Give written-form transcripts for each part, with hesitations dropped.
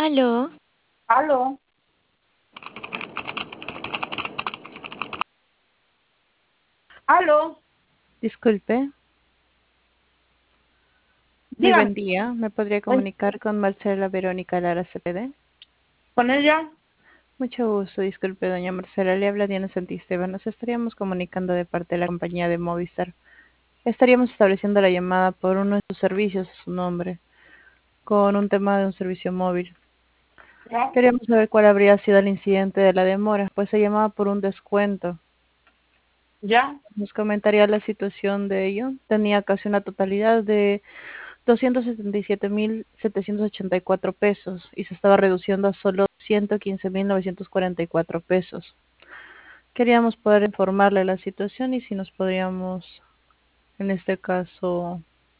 Aló, Aló, aló, Disculpe, muy dígame, buen día. ¿Me podría ¿con comunicar con Marcela Verónica Lara Cepeda? con ella? Mucho gusto, disculpe, doña Marcela. Le habla Diana Santisteban. Nos estaríamos comunicando de parte de la compañía de Movistar. Estaríamos estableciendo la llamada por uno de sus servicios, a su nombre, con un tema de un servicio móvil. ¿Ya? Queríamos saber cuál habría sido el incidente de la demora, pues se llamaba por un descuento. ¿Ya? Nos comentaría la situación de ello. Tenía casi una totalidad de 277.784 pesos y se estaba reduciendo a solo 115.944 pesos. Queríamos poder informarle la situación y si nos podríamos, en este caso,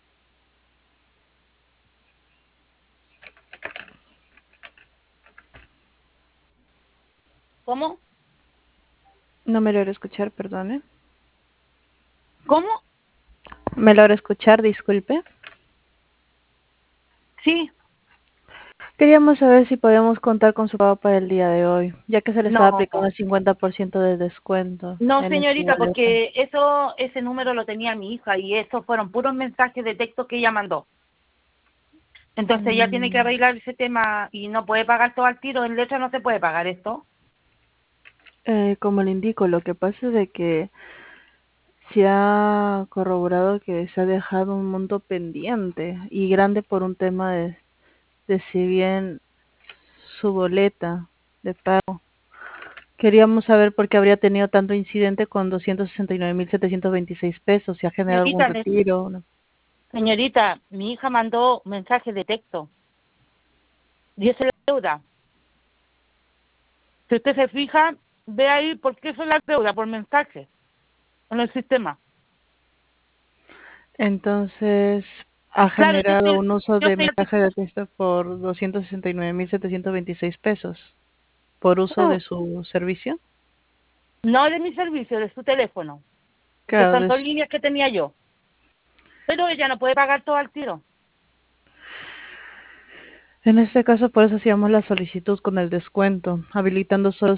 ¿Cómo? no me logra escuchar, perdone. ¿Cómo? ¿Me logra escuchar? Disculpe. Sí, Queríamos saber si podíamos contar con su pago para el día de hoy, ya que se le estaba no, aplicando el 50% de descuento no, en esta señorita, boleta. porque ese número lo tenía mi hija y esos fueron puros mensajes de texto que ella mandó. Entonces ella tiene que Mm, arreglar ese tema y no puede pagar todo al tiro. En letra no se puede pagar esto. como le indico, lo que pasa es de que se ha corroborado que se ha dejado un monto pendiente y grande por un tema de si bien su boleta de pago. Queríamos saber por qué habría tenido tanto incidente con 269.726 pesos, si ha generado algún Señorita, retiro, ¿no? señorita, mi hija mandó mensajes de texto y esa es la deuda. Si usted se fija, ve ahí por qué son las deudas, por mensajes en el sistema. Entonces, ha Claro, generado un uso yo de estoy mensaje de texto por 269.726 pesos por uso de su servicio. no de mi servicio, de su teléfono, que Claro, son dos líneas que tenía yo. Pero ella no puede pagar todo al tiro. en este caso, por eso hacíamos la solicitud con el descuento, habilitando solo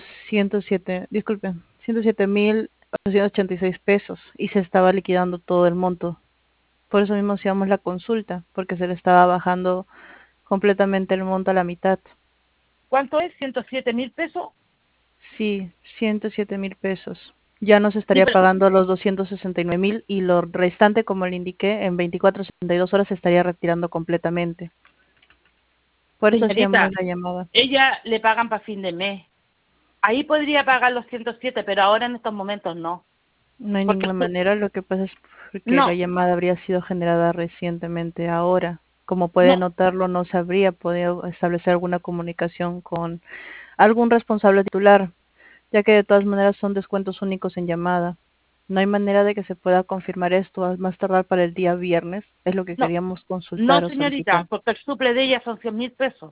107.886 pesos y se estaba liquidando todo el monto. Por eso mismo hacíamos la consulta, porque se le estaba bajando completamente el monto a la mitad. ¿Cuánto es? 107.000 pesos. Sí, 107.000 pesos. Ya nos Sí, estaría pero, pagando los 269.000 y lo restante, como le indiqué, en 24 72 horas se estaría retirando completamente. Por eso hacíamos señorita, la llamada. ella le pagan para fin de mes. Ahí podría pagar los 107, pero ahora en estos momentos no. No hay Porque ninguna manera, lo que pasa es porque la no, llamada habría sido generada recientemente ahora. Como puede no, notarlo, no se habría podido establecer alguna comunicación con algún responsable titular, ya que de todas maneras son descuentos únicos en llamada. No hay manera de que se pueda confirmar esto a más tardar para el día viernes, es lo que no, queríamos consultar no, o solicitar. señorita, porque el suple de ella son 100.000 pesos.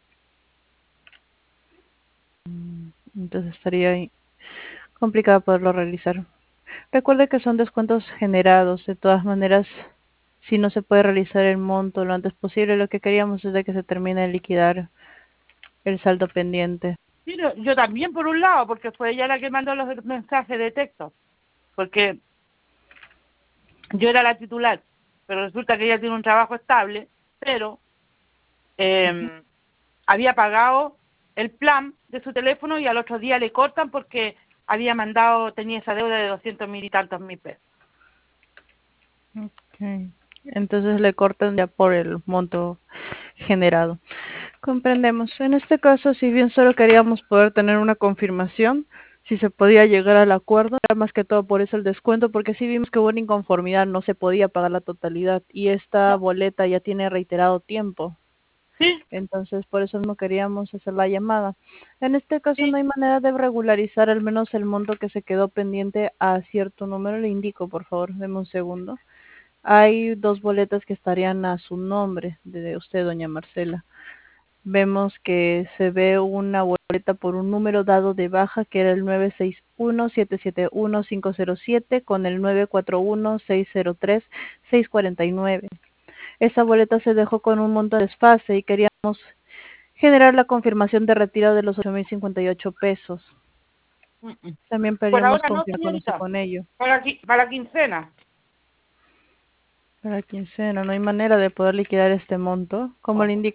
Entonces estaría ahí complicado poderlo realizar. Recuerde que son descuentos generados, de todas maneras, si no se puede realizar el monto lo antes posible, lo que queríamos es de que se termine de liquidar el saldo pendiente. Sí, yo también por un lado, porque fue ella la que mandó los mensajes de texto. Porque yo era la titular, pero resulta que ella tiene un trabajo estable, pero había pagado el plan de su teléfono y al otro día le cortan porque había mandado, tenía esa deuda de 200.000 y tantos mil pesos. Okay. Entonces le cortan ya por el monto generado. Comprendemos. En este caso, si bien solo queríamos poder tener una confirmación, si se podía llegar al acuerdo, era más que todo por eso el descuento, porque si vimos que hubo una inconformidad, no se podía pagar la totalidad y esta No, boleta ya tiene reiterado tiempo. sí, Entonces, por eso no queríamos hacer la llamada. En este caso, no sí, hay manera de regularizar al menos el monto que se quedó pendiente a cierto número. Le indico, por favor, deme un segundo. Hay dos boletas que estarían a su nombre, de usted, doña Marcela. Vemos que se ve una boleta por un número dado de baja, que era el 961-771-507 con el 941-603-649. Esa boleta se dejó con un monto de desfase y queríamos Generar la confirmación de retiro de los 8.058 pesos. También Por podríamos ahora no, confirmarnos señorita. con ello. Para la quincena. Para quincena, no hay manera de poder liquidar este monto. Como le indico.